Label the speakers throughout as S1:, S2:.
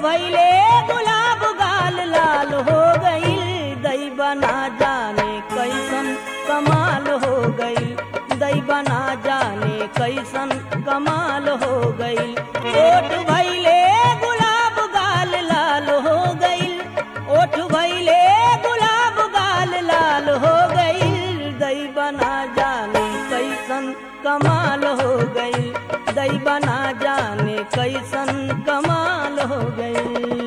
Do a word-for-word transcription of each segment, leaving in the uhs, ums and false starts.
S1: भइले गुलाब गाल लाल हो गईल, दैबा ना जाने कैसन कमाल हो गईल, दैबा ना जाने कैसन कमाल हो गईल। ओठ भइले गुलाब गाल लाल हो गईल, ओठ भइले गुलाब गाल लाल हो गईल, दैबा ना जाने कैसन कमाल हो गईल, दैबा ना जाने कैसन कमाल हो गईल।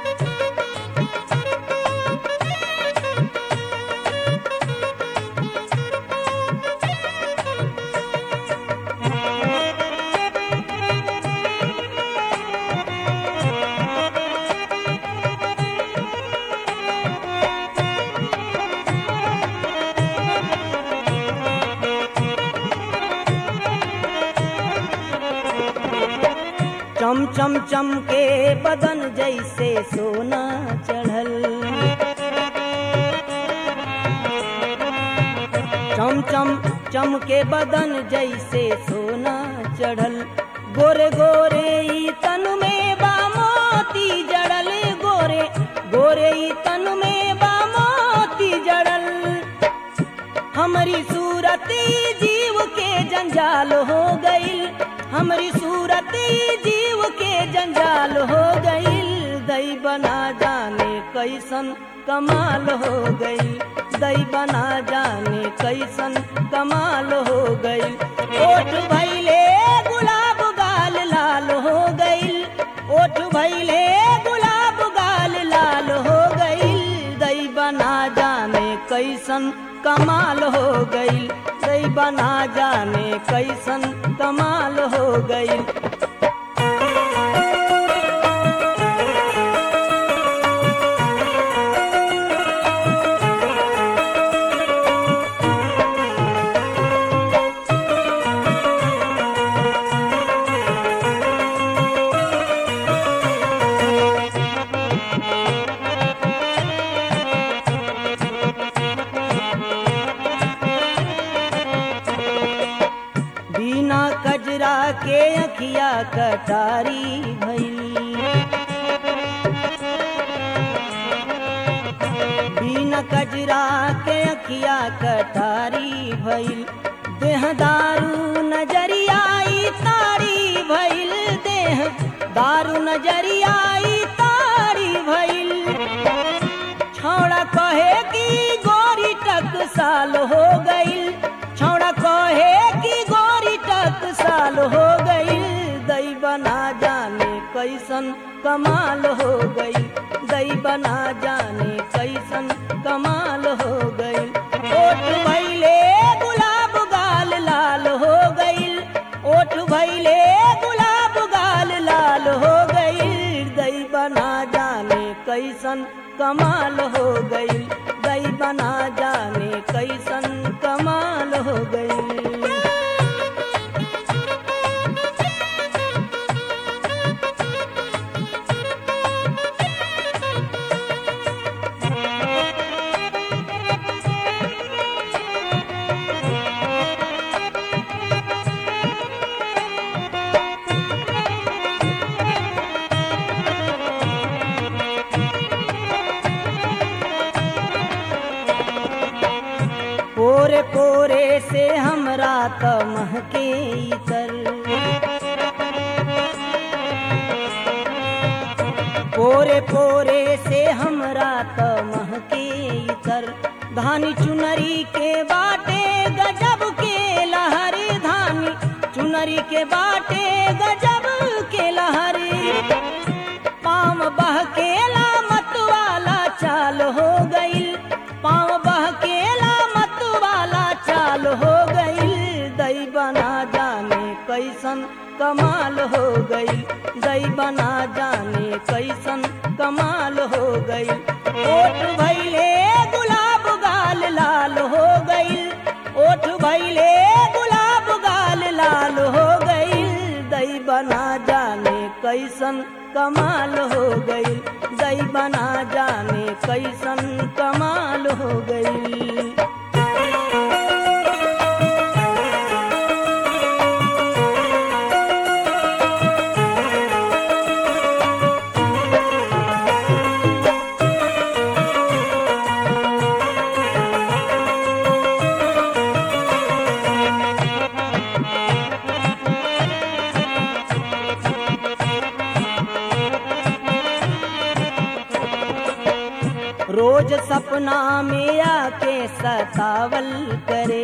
S1: चम चम चम के बदन जैसे सोना चढ़ल, चम चम चम के बदन जैसे सोना चढ़ल, गोरे गोरे ई तन में बा मोती जड़ल, गोरे गोरे ई तन में बा मोती जड़ल। हमारी सूरत जीव के जंजाल हो गईल, हमारी सूरत जीव के जंजाल हो गईल, दैबा ना जाने कैसन कमाल हो गईल, दैबा ना जाने कैसन कमाल हो गईल। ओठ भइले गुलाब गाल लाल हो गईल, ओठ भइले गुलाब गाल लाल हो गईल, दैबा ना जाने कैसन कमाल हो गईल, दैबा ना जाने कैसन कमाल हो गईल। बिना कजरा के अखिया कटारी भइल, बिना कजरा के अखिया कटारी भइल, देह दारू नजरियाई तारी भइल, देह दारू नजरियाई तारी भइल। छौड़ा कहे की गोरी टकसाल हो गईल, छौड़ा कहे की गोरी टकसाल हो गईल, दैबा ना जाने कैसन कमाल हो गईल, दैबा ना जाने कैसन कमाल हो गईल। ओठ भइले गुलाब गाल लाल हो गईल, ओठ भइले गुलाब गाल लाल हो गईल, दैबा ना जाने कैसन कमाल हो गईल, दैबा ना जाने कैसन कमाल हो गईल। पोरे पोरे से हमरा त महके इतर, पोरे पोरे से हमरा त महके इतर, धानी चुनरी के बाटे गजब के लहरी, धानी चुनरी के बाटे गजब के लहरी। पाँव बहकेला मत वाला चाल हो गईल, पाँव बहकेला मत वाला चाल हो गईल, दैबा ना जाने कैसन कमाल हो गईल, दैबा ना जाने कैसन कमाल हो गईल। ओठ भइले गुलाब गाल लाल हो गईल, ओठ भइले गुलाब गाल लाल हो गईल, दैबा ना जाने कैसन कमाल हो गईल, दैबा ना जाने कैसन कमाल हो गईल। रोज सपना में आके सतावल करे।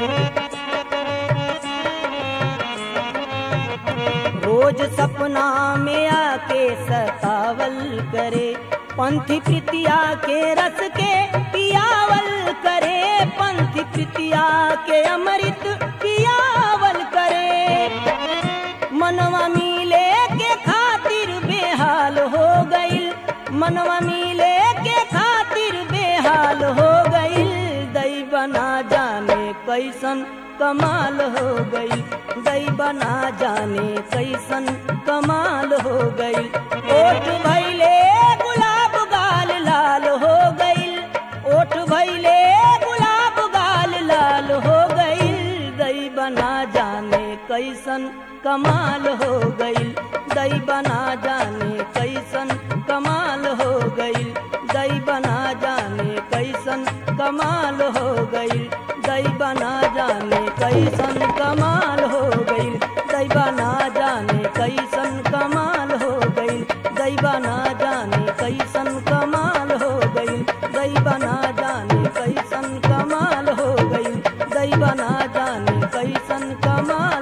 S1: रोज सपना में आके सतावल करे। पंथी प्रीतिया के रस के पियावल करे। पंथी प्रीतिया के अमृत पियावल करे। मनवा मिले के खातिर बेहाल हो गईल। मनवा मिले के खातिर बेहाल हो गईल। दैवा ना जाने कैसन कमाल हो गई। दैवा ना जाने कैसन कमाल हो गई। ओठ भैले गुलाब गाल लाल हो गईल। ओठ भैले गुलाब गाल लाल हो गईल। दैवा ना जाने कैसन कमाल हो गईल। दैवा ना जाने कैसन कमाल हो गईल। दैवा ना जाने कैसन कमाल हो गईल। दैवा ना जाने कैसन कमाल हो गईल। दैवा ना जाने कैसन कमाल हो गईल। दैवा ना जाने कैसन कमाल हो गईल। दैवा ना जाने कैसन कमाल हो गईल। दैवा ना जाने कैसन कमाल